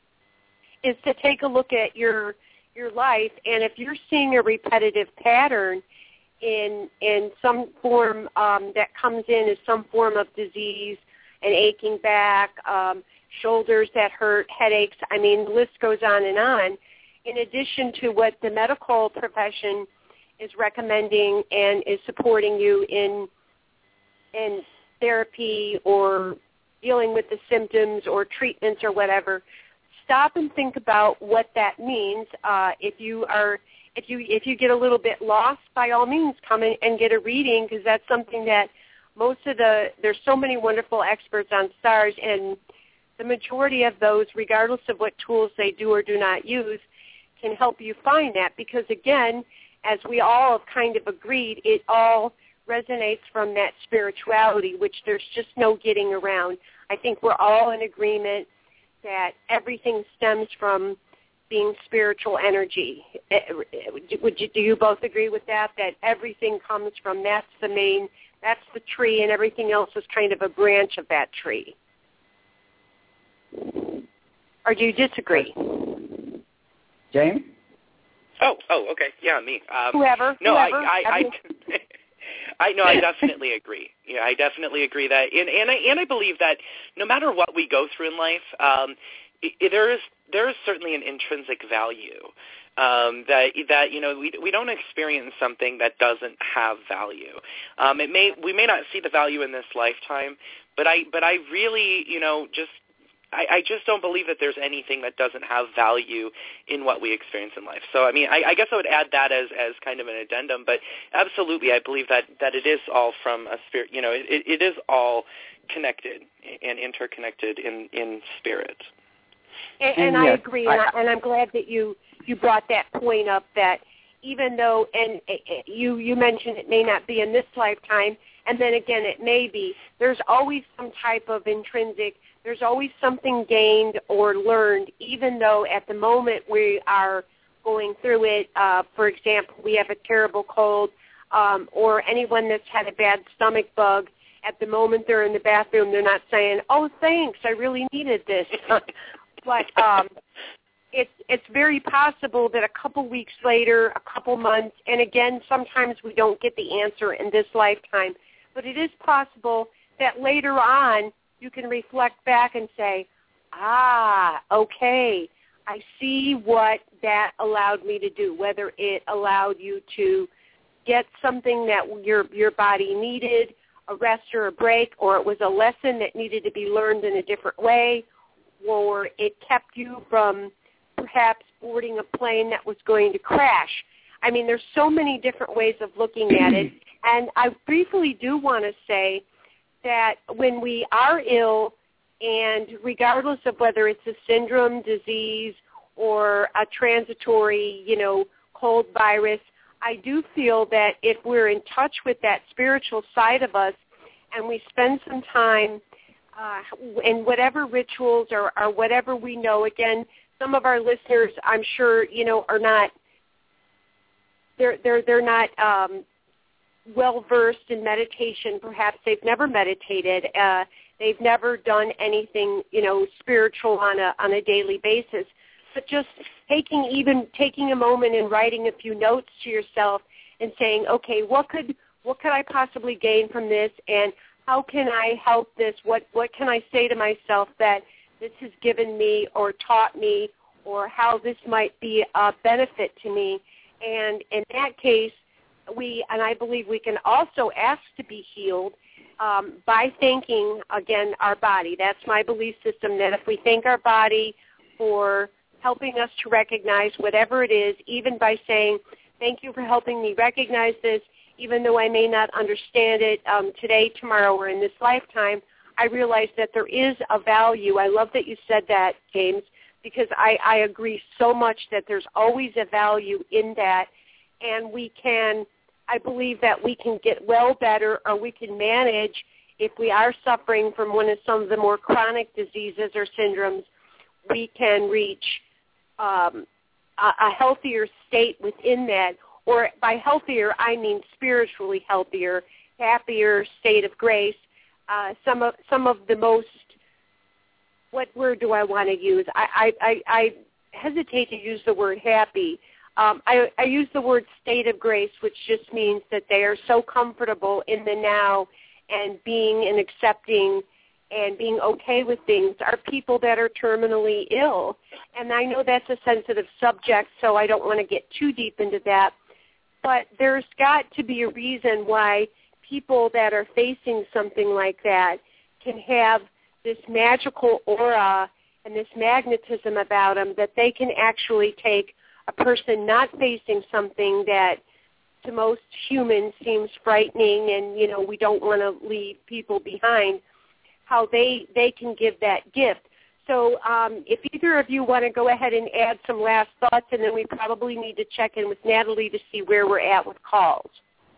is to take a look at your your life, and if you're seeing a repetitive pattern in in some form um, that comes in as some form of disease, an aching back, um, shoulders that hurt, headaches, I mean, the list goes on and on, in addition to what the medical profession is recommending and is supporting you in in therapy or dealing with the symptoms or treatments or whatever, stop and think about what that means. Uh, if you are, if you if you get a little bit lost, by all means, come in and get a reading, because that's something that most of the there's so many wonderful experts on STARS, and the majority of those, regardless of what tools they do or do not use, can help you find that. Because again, as we all have kind of agreed, it all resonates from that spirituality, which there's just no getting around. I think we're all in agreement that everything stems from being spiritual energy. Would you, do you both agree with that, that everything comes from, that's the main, that's the tree, and everything else is kind of a branch of that tree? Or do you disagree? James? Oh, oh, okay. Yeah, me. Um, whoever. No, whoever, I, I, I, I know. I definitely agree. Yeah, I definitely agree that, and and I and I believe that no matter what we go through in life, um, it, there is there is certainly an intrinsic value. Um, that that you know we we don't experience something that doesn't have value. Um, it may we may not see the value in this lifetime, but I but I really you know just. I, I just don't believe that there's anything that doesn't have value in what we experience in life. So, I mean, I, I guess I would add that as, as kind of an addendum, but absolutely I believe that, that it is all from a spirit, you know, it, it is all connected and interconnected in, in spirit. And, and, and I yes, agree, I, and, I, and I'm glad that you, you brought that point up, that even though, and you, you mentioned it may not be in this lifetime, and then again it may be, there's always some type of intrinsic, there's always something gained or learned, even though at the moment we are going through it. Uh, for example, we have a terrible cold, um, or anyone that's had a bad stomach bug, at the moment they're in the bathroom, they're not saying, oh, thanks, I really needed this. But um, it's, it's very possible that a couple weeks later, a couple months, and again, sometimes we don't get the answer in this lifetime, but it is possible that later on, you can reflect back and say, ah, okay, I see what that allowed me to do, whether it allowed you to get something that your your body needed, a rest or a break, or it was a lesson that needed to be learned in a different way, or it kept you from perhaps boarding a plane that was going to crash. I mean, there's so many different ways of looking at it, and I briefly do want to say that when we are ill, and regardless of whether it's a syndrome, disease, or a transitory, you know, cold virus, I do feel that if we're in touch with that spiritual side of us and we spend some time uh, in whatever rituals or, or whatever we know, again, some of our listeners, I'm sure, you know, are not, they're, they're, they're not, um, well-versed in meditation. Perhaps they've never meditated. Uh, they've never done anything, you know, spiritual on a on a daily basis. but just taking even taking a moment and writing a few notes to yourself and saying, okay, what could what could I possibly gain from this, and how can I help this? What what can I say to myself that this has given me or taught me, or how this might be a benefit to me? And in that case, we and I believe we can also ask to be healed um, by thanking, again, our body. That's my belief system, that if we thank our body for helping us to recognize whatever it is, even by saying, thank you for helping me recognize this, even though I may not understand it um, today, tomorrow, or in this lifetime, I realize that there is a value. I love that you said that, James, because I, I agree so much that there's always a value in that, and we can, I believe that we can get well better, or we can manage if we are suffering from one of some of the more chronic diseases or syndromes. We can reach um, a, a healthier state within that. Or by healthier, I mean spiritually healthier, happier state of grace. Uh, some of some of the most, what word do I want to use? I, I, I hesitate to use the word happy. Um, I, I use the word state of grace, which just means that they are so comfortable in the now and being and accepting and being okay with things, are people that are terminally ill. And I know that's a sensitive subject, so I don't want to get too deep into that. But there's got to be a reason why people that are facing something like that can have this magical aura and this magnetism about them, that they can actually take a person not facing something that to most humans seems frightening, and, you know, we don't want to leave people behind, how they, they can give that gift. So um, if either of you want to go ahead and add some last thoughts, and then we probably need to check in with Natalie to see where we're at with calls.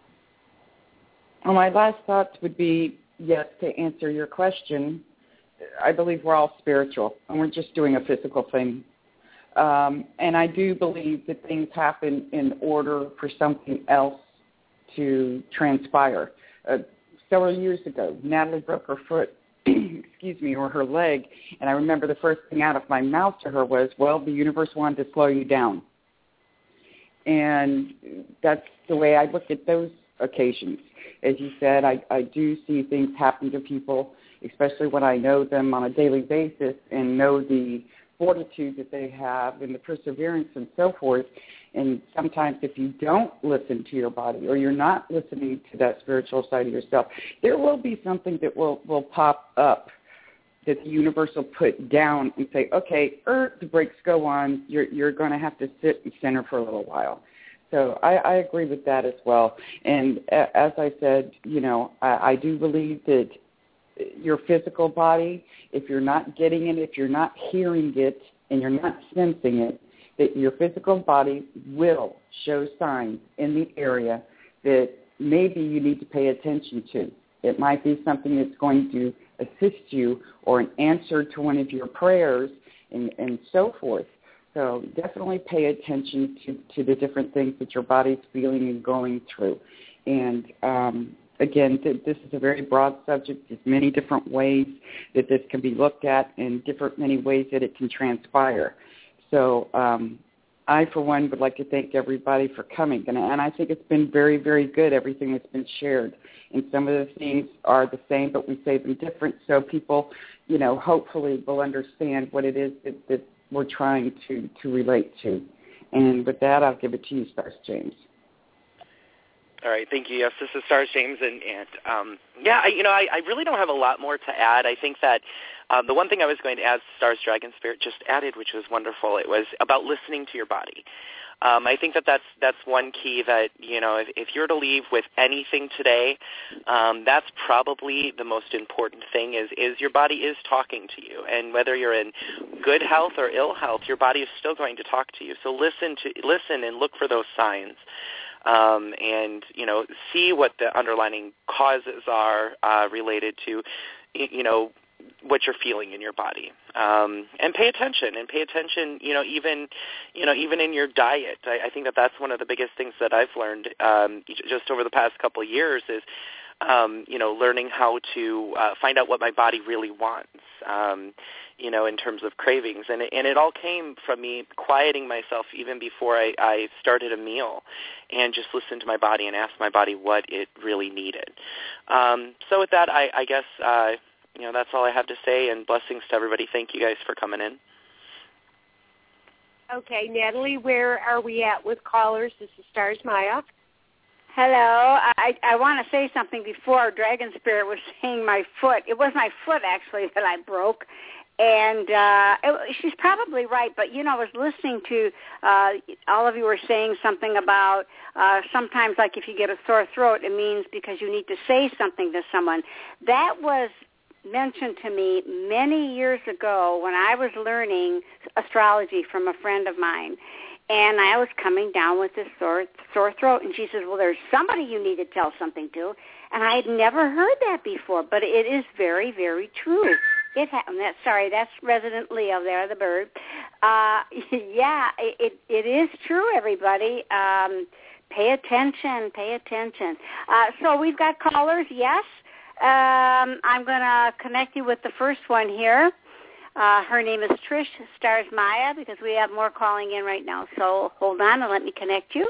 Well, my last thoughts would be, yes, to answer your question, I believe we're all spiritual, and we're just doing a physical thing. Um, and I do believe that things happen in order for something else to transpire. Uh, several years ago, Natalie broke her foot, excuse me, or her leg, and I remember the first thing out of my mouth to her was, well, the universe wanted to slow you down. And that's the way I look at those occasions. As you said, I, I do see things happen to people, especially when I know them on a daily basis and know the fortitude that they have and the perseverance and so forth. And sometimes if you don't listen to your body, or you're not listening to that spiritual side of yourself, there will be something that will, will pop up that the universe will put down and say, okay, er, the brakes go on. You're, you're going to have to sit and center for a little while. So I, I agree with that as well. And as I said, you know, I, I do believe that your physical body, if you're not getting it, if you're not hearing it, and you're not sensing it, that your physical body will show signs in the area that maybe you need to pay attention to. It might be something that's going to assist you, or an answer to one of your prayers, and, and so forth. So definitely pay attention to, to the different things that your body's feeling and going through. And um, again, th- this is a very broad subject. There's many different ways that this can be looked at, and different many ways that it can transpire. So um, I, for one, would like to thank everybody for coming. And, and I think it's been very, very good, everything that's been shared. And some of the things are the same, but we say them different, so people, you know, hopefully will understand what it is that, that we're trying to, to relate to. And with that, I'll give it to you, Stars James. All right, thank you. Yes, this is Stars James, and, and um, yeah, I, you know, I, I really don't have a lot more to add. I think that um, the one thing I was going to add, Stars Dragon Spirit just added, which was wonderful, it was about listening to your body. Um, I think that that's, that's one key that, you know, if, if you're to leave with anything today, um, that's probably the most important thing is, is your body is talking to you. And whether you're in good health or ill health, your body is still going to talk to you. So listen to listen and look for those signs. Um, and, you know, see what the underlying causes are uh, related to, you know, what you're feeling in your body. Um, and pay attention, and pay attention, you know, even, you know, even in your diet. I, I think that that's one of the biggest things that I've learned um, just over the past couple of years is um, you know, learning how to uh, find out what my body really wants, um, you know, in terms of cravings. And it, and it all came from me quieting myself even before I, I started a meal and just listened to my body and asked my body what it really needed. Um, so with that, I, I guess, uh, you know, that's all I have to say, and blessings to everybody. Thank you guys for coming in. Okay, Natalie, where are we at with callers? This is Stars Maya. Hello. I, I want to say something before Dragon Spirit was saying my foot. It was my foot, actually, that I broke. And uh, it, she's probably right, but, you know, I was listening to uh, all of you were saying something about uh, sometimes, like, if you get a sore throat, it means because you need to say something to someone. That was mentioned to me many years ago when I was learning astrology from a friend of mine. And I was coming down with this sore, sore throat, and she says, well, there's somebody you need to tell something to. And I had never heard that before, but it is very, very true. It ha- that, sorry, that's Resident Leo there, the bird. Uh, yeah, it, it is true, everybody. Um, pay attention, pay attention. Uh, so we've got callers, yes. Um, I'm going to connect you with the first one here. Uh, her name is Trish Stars Maya, because we have more calling in right now. So hold on and let me connect you.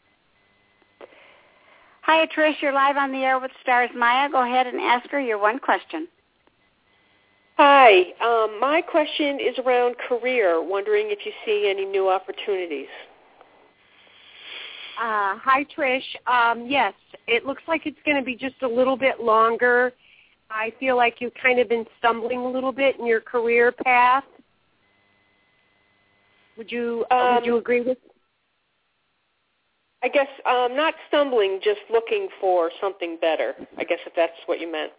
Hi, Trish. You're live on the air with Stars Maya. Go ahead and ask her your one question. Hi. Um, my question is around career, wondering if you see any new opportunities. Uh, hi, Trish. Um, yes, it looks like it's going to be just a little bit longer. I feel like you've kind of been stumbling a little bit in your career path. Would you um, would you agree with? I guess um, not stumbling, just looking for something better. I guess if that's what you meant.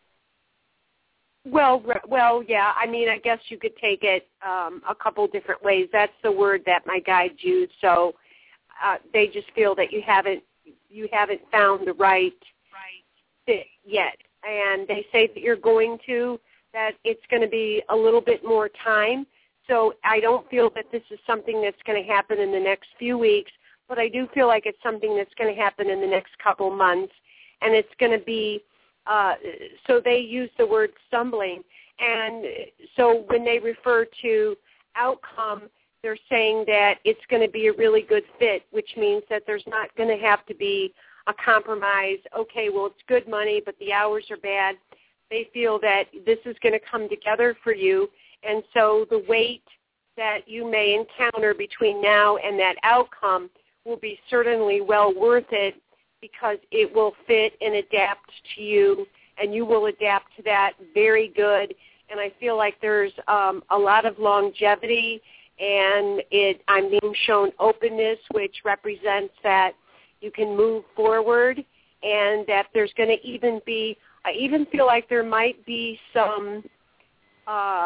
Well, well, yeah. I mean, I guess you could take it um, a couple different ways. That's the word that my guides use. So uh, they just feel that you haven't you haven't found the right right fit yet. And they say that you're going to, that it's going to be a little bit more time. So I don't feel that this is something that's going to happen in the next few weeks, but I do feel like it's something that's going to happen in the next couple months. And it's going to be, uh, so they use the word stumbling. And so when they refer to outcome, they're saying that it's going to be a really good fit, which means that there's not going to have to be a compromise. Okay, well, it's good money, but the hours are bad. They feel that this is going to come together for you, and so the wait that you may encounter between now and that outcome will be certainly well worth it, because it will fit and adapt to you, and you will adapt to that very good. And I feel like there's um, a lot of longevity, and it I'm being shown openness, which represents that you can move forward, and that there's going to even be, I even feel like there might be some uh,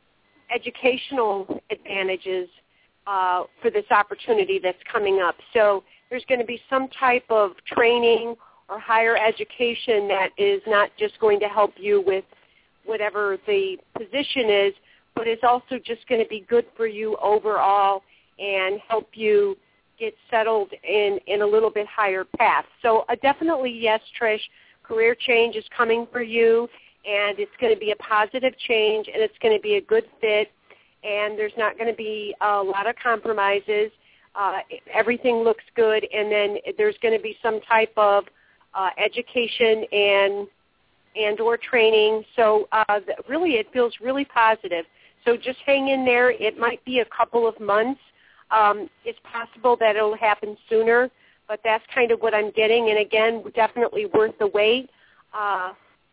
educational advantages uh, for this opportunity that's coming up. So there's going to be some type of training or higher education that is not just going to help you with whatever the position is, but it's also just going to be good for you overall and help you get settled in, in a little bit higher path. So uh, definitely, yes, Trish, career change is coming for you, and it's going to be a positive change, and it's going to be a good fit, and there's not going to be a lot of compromises. Uh, everything looks good, and then there's going to be some type of uh, education and and or training. So uh, really, it feels really positive. So just hang in there. It might be a couple of months. Um, it's possible that it'll happen sooner, but that's kind of what I'm getting. And again, definitely worth the wait, uh,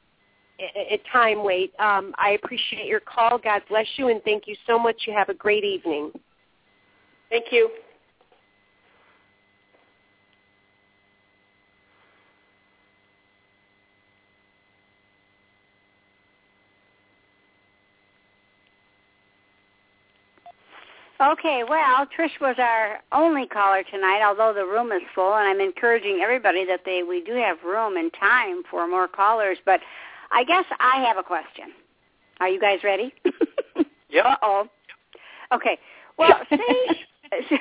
a, a time wait. Um, I appreciate your call. God bless you, and thank you so much. You have a great evening. Thank you. Okay, well, Trish was our only caller tonight, although the room is full, and I'm encouraging everybody that they we do have room and time for more callers. But I guess I have a question. Are you guys ready? Yeah. Uh-oh. Okay. Well, see,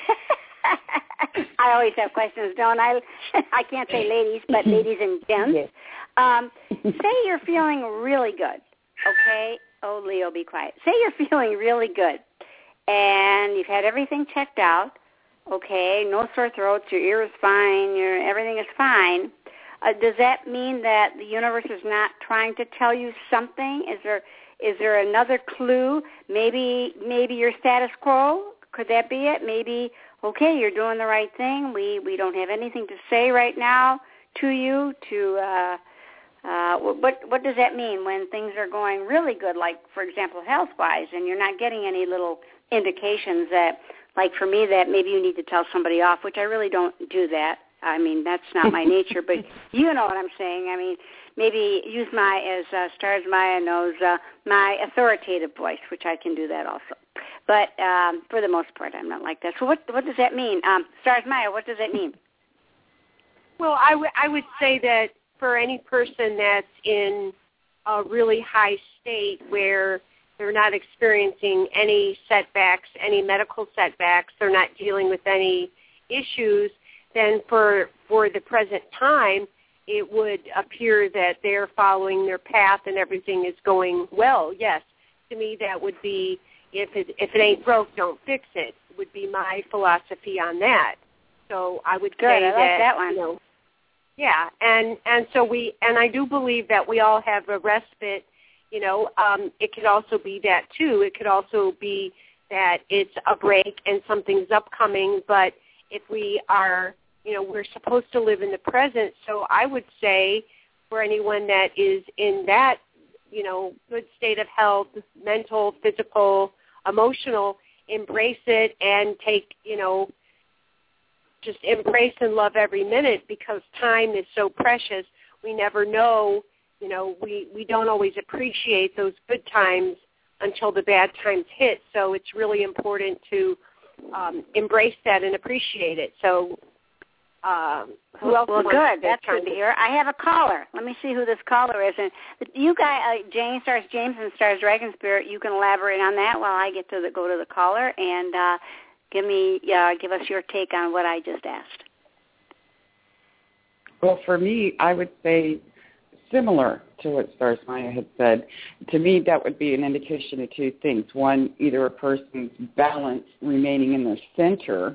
I always have questions, don't I? I can't say ladies, but ladies and gents. Yes. Um, say you're feeling really good, okay? Oh, Leo, be quiet. Say you're feeling really good, and you've had everything checked out, okay? No sore throats, your ear is fine, your everything is fine. Uh, does that mean that the universe is not trying to tell you something? Is there is there another clue? Maybe maybe your status quo? Could that be it? Maybe, okay, you're doing the right thing. We we don't have anything to say right now to you. To uh, uh, what what does that mean when things are going really good? Like, for example, health-wise, and you're not getting any little indications that, like for me, that maybe you need to tell somebody off, which I really don't do that. I mean, that's not my nature, but you know what I'm saying. I mean, maybe use my, as uh, Stars Maya knows, uh, my authoritative voice, which I can do that also. But um, for the most part, I'm not like that. So what what does that mean? Um, Stars Maya, what does that mean? Well, I, w- I would say that for any person that's in a really high state where they're not experiencing any setbacks, any medical setbacks, they're not dealing with any issues, then for for the present time, it would appear that they're following their path and everything is going well. Yes, to me that would be, if it if it ain't broke, don't fix it, would be my philosophy on that. So I would Good, say I like that, that one. You know, yeah, and and so we and I do believe that we all have a respite. You know, um, it could also be that too. It could also be that it's a break and something's upcoming, but if we are, you know, we're supposed to live in the present. So I would say for anyone that is in that, you know, good state of health, mental, physical, emotional, embrace it and take, you know, just embrace and love every minute, because time is so precious. We never know, you know, we, we don't always appreciate those good times until the bad times hit. So it's really important to um, embrace that and appreciate it. So um, who else? Well, good. That's good to hear. I have a caller. Let me see who this caller is. And you guys, uh, Jane, Stars James, and Stars Dragon Spirit, you can elaborate on that while I get to the, go to the caller and uh, give me uh, give us your take on what I just asked. Well, for me, I would say similar to what Stars Maya had said. To me, that would be an indication of two things. One, either a person's balance remaining in their center,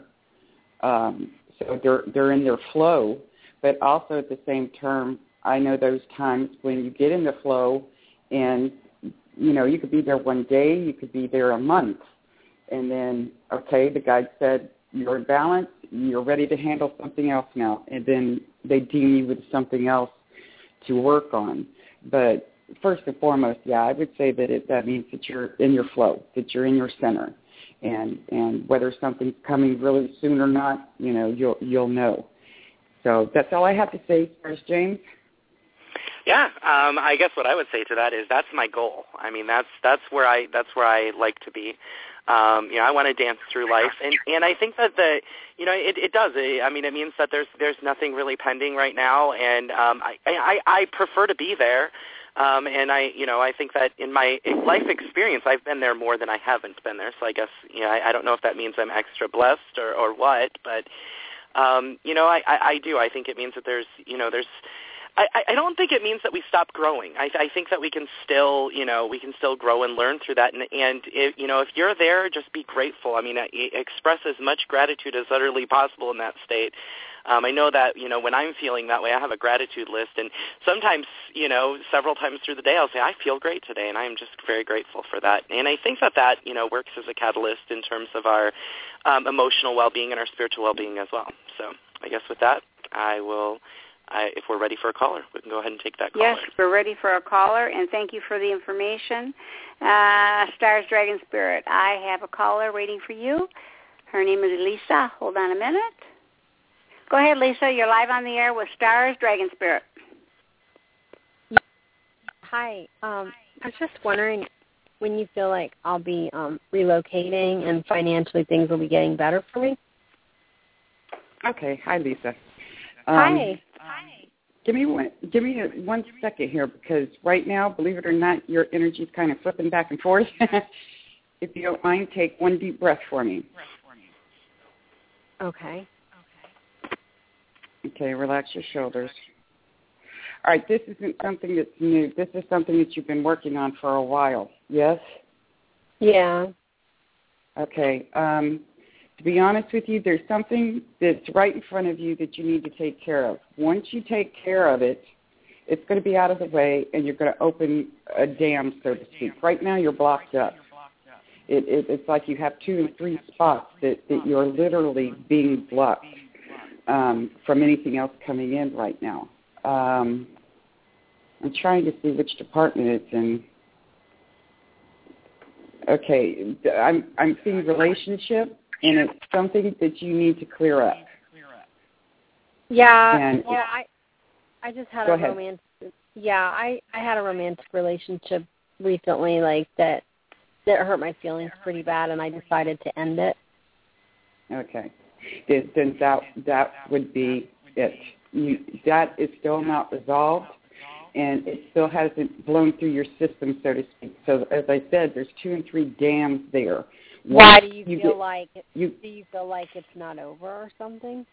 um, so they're they're in their flow, but also at the same term, I know those times when you get in the flow and, you know, you could be there one day, you could be there a month, and then, okay, the guide said, you're in balance, you're ready to handle something else now, and then they deem you with something else to work on. But first and foremost, yeah, I would say that it, that means that you're in your flow, that you're in your center, and and whether something's coming really soon or not, you know, you'll you'll know. So that's all I have to say, Stars James. Yeah, um, I guess what I would say to that is that's my goal. I mean, that's that's where I that's where I like to be. Um, you know, I want to dance through life, and, and I think that the, you know, it, it does. I mean, it means that there's there's nothing really pending right now, and um, I, I I prefer to be there, um, and I you know I think that in my life experience I've been there more than I haven't been there. So I guess you know I, I don't know if that means I'm extra blessed or, or what, but um, you know I, I, I do. I think it means that there's you know there's. I, I don't think it means that we stop growing. I, I think that we can still, you know, we can still grow and learn through that. And, and if, you know, if you're there, just be grateful. I mean, express as much gratitude as utterly possible in that state. Um, I know that, you know, when I'm feeling that way, I have a gratitude list. And sometimes, you know, several times through the day, I'll say, I feel great today, and I'm just very grateful for that. And I think that that, you know, works as a catalyst in terms of our um, emotional well-being and our spiritual well-being as well. So I guess with that, I will... I, if we're ready for a caller, we can go ahead and take that caller. Yes, we're ready for a caller, and thank you for the information. Uh, Stars Dragon Spirit, I have a caller waiting for you. Her name is Lisa. Hold on a minute. Go ahead, Lisa. You're live on the air with Stars Dragon Spirit. Hi. Um, I was just wondering when you feel like I'll be um, relocating and financially things will be getting better for me. Okay. Hi, Lisa. Um, Hi. Hi. Give me one. Give me a, one second here, because right now, believe it or not, your energy's kind of flipping back and forth. If you don't mind, take one deep breath for me. Okay. Okay. Relax your shoulders. All right, this isn't something that's new. This is something that you've been working on for a while, yes? Yeah. Okay. Um, to be honest with you, there's something that's right in front of you that you need to take care of. Once you take care of it, it's going to be out of the way, and you're going to open a dam, so to speak. Right now, you're blocked up. It, it, it's like you have two and three spots that, that you're literally being blocked um, from anything else coming in right now. Um, I'm trying to see which department it's in. Okay, I'm I'm seeing relationship, and it's something that you need to clear up. Yeah, and yeah. I I just had Go a ahead. romantic. Yeah, I I had a romantic relationship recently, like that that hurt my feelings pretty bad, and I decided to end it. Okay, then, then that that would be it. You, that is still not resolved, and it still hasn't blown through your system, so to speak. So, as I said, there's two and three dams there. Why do you, you feel get, like you, do you feel like it's not over or something?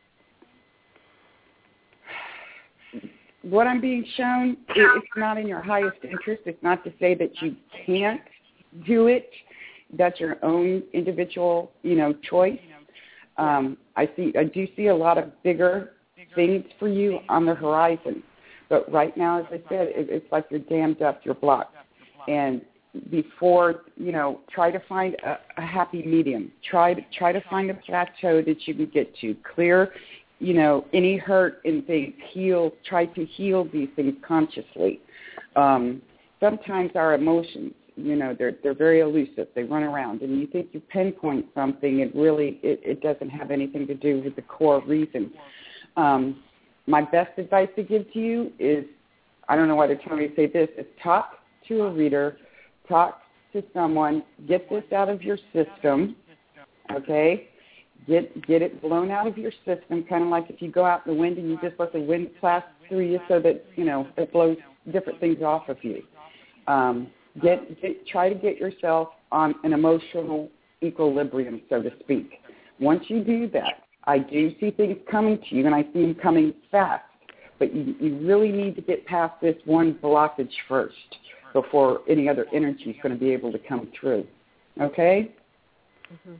What I'm being shown, it, it's not in your highest interest. It's not to say that you can't do it. That's your own individual, you know, choice. Um, I see. I do see a lot of bigger things for you on the horizon. But right now, as I said, it, it's like you're dammed up, you're blocked. And before, you know, try to find a, a happy medium. Try to, try to find a plateau that you can get to. Clear, you know, any hurt and things. Heal, try to heal these things consciously. Um, sometimes our emotions, you know, they're they're very elusive. They run around, and you think you pinpoint something, and really it, it doesn't have anything to do with the core reason. Um, my best advice to give to you is, I don't know why they're telling me to say this, is talk to a reader, talk to someone, get this out of your system, okay? Get get it blown out of your system, kind of like if you go out in the wind and you just let the wind blast through you so that, you know, it blows different things off of you. Um, get, get try to get yourself on an emotional equilibrium, so to speak. Once you do that, I do see things coming to you, and I see them coming fast. But you, you really need to get past this one blockage first before any other energy is going to be able to come through. Okay? Mm-hmm.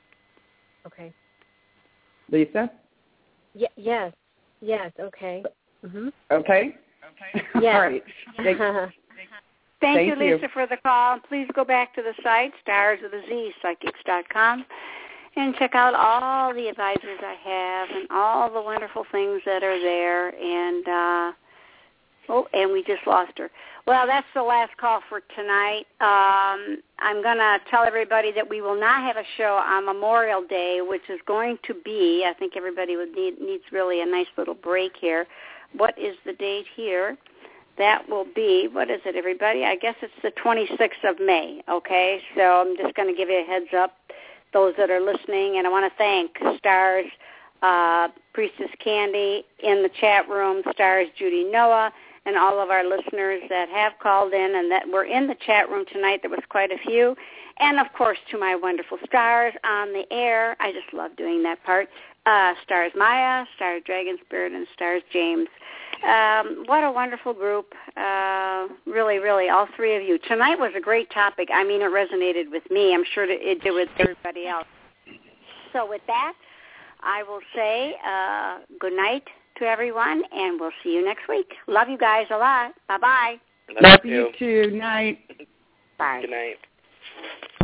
Okay. Lisa? Y- yes. Yes. Okay. Mm-hmm. Okay? Okay. Yes. All right. Thank, Thank, Thank you, Lisa, you. for the call. Please go back to the site, stars with a Z, psychics dot com, and check out all the advisors I have and all the wonderful things that are there. And, uh, oh, and we just lost her. Well, that's the last call for tonight. Um, I'm going to tell everybody that we will not have a show on Memorial Day, which is going to be, I think everybody would need, needs really a nice little break here. What is the date here? That will be, what is it, everybody? I guess it's the twenty-sixth of May, okay? So I'm just going to give you a heads up, those that are listening, and I want to thank Stars, uh, Priestess Candy in the chat room, Stars Judy Noah, and all of our listeners that have called in and that were in the chat room tonight. There was quite a few. And, of course, to my wonderful stars on the air. I just love doing that part. Uh, Stars Maya, Stars Dragon Spirit, and Stars James. Um, what a wonderful group. Uh, really, really, all three of you. Tonight was a great topic. I mean, it resonated with me. I'm sure it did with everybody else. So with that, I will say uh, good night to everyone, and we'll see you next week. Love you guys a lot. Bye-bye. Love you too. Night. Bye. Good night.